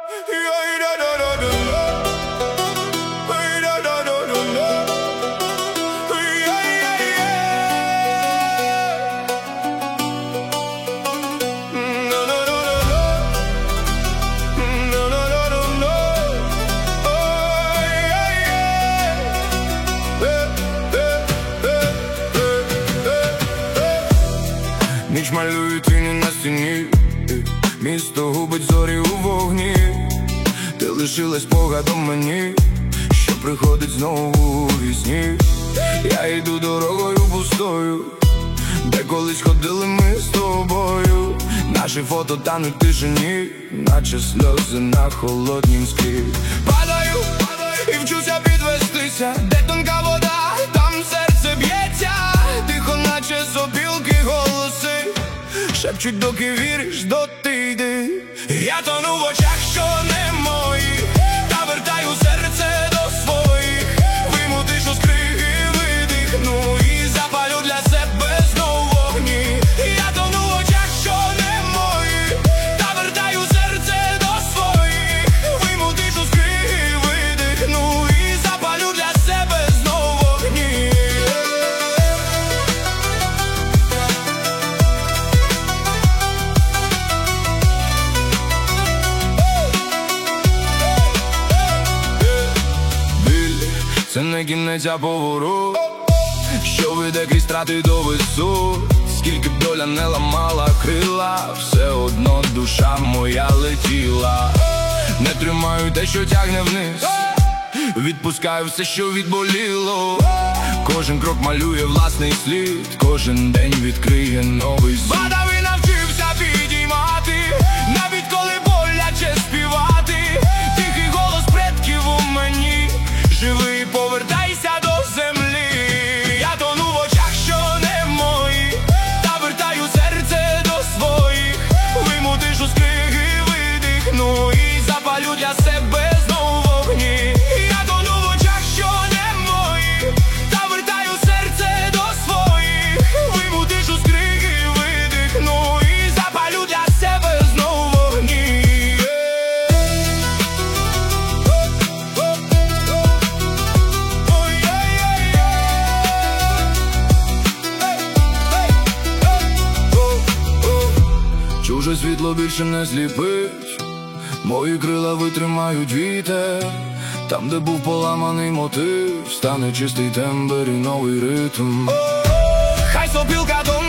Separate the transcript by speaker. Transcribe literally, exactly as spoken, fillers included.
Speaker 1: Ніч малює тіні на стіні, місто губить зорі у вогні. Ти лишилась спогадом мені, що приходить знову у вісні. Я йду дорогою пустою, де колись ходили ми з тобою. Наші фото тануть в тишині, наче сльози на холоднім склі. Падаю, падаю і вчуся підвестися, де тонка вода, там серце б'ється. Тихо, наче сопілки голоси шепчуть, доки віриш, доти йди. Я тону в очах, що не мої, та вертаю серце до своїх. Вийму тишу з криги, видихну і запалю для себе знов вогні. Я тону в очах, що не мої, та вертаю серце до своїх. Вийму тишу з криги, видихну і запалю для себе знов вогні. Це не кінець, а поворот, що веде крізь страти до висот. Скільки б доля не ламала крила, все одно душа моя летіла. Не тримаю те, що тягне вниз, відпускаю все, що відболіло. Кожен крок малює власний слід, кожен день відкриє новий світ. Падав і навчився підіймати, навіть коли боляче співати. Тихий голос предків у мені, живий, повертайся до землі. Я тону в очах, що не мої, та вертаю серце до своїх. Вийму тишу з криги, видихну і запалю для себе знов вогні. Я тону в очах, що не мої, та вертаю серце до своїх. Вийму тишу з криги, видихну і запалю для себе знов вогні. Чуже світло більше не сліпить, мої крила витримають вітер. Там, де був поламаний мотив, стане чистий тембр і новий ритм. Хай сопілка до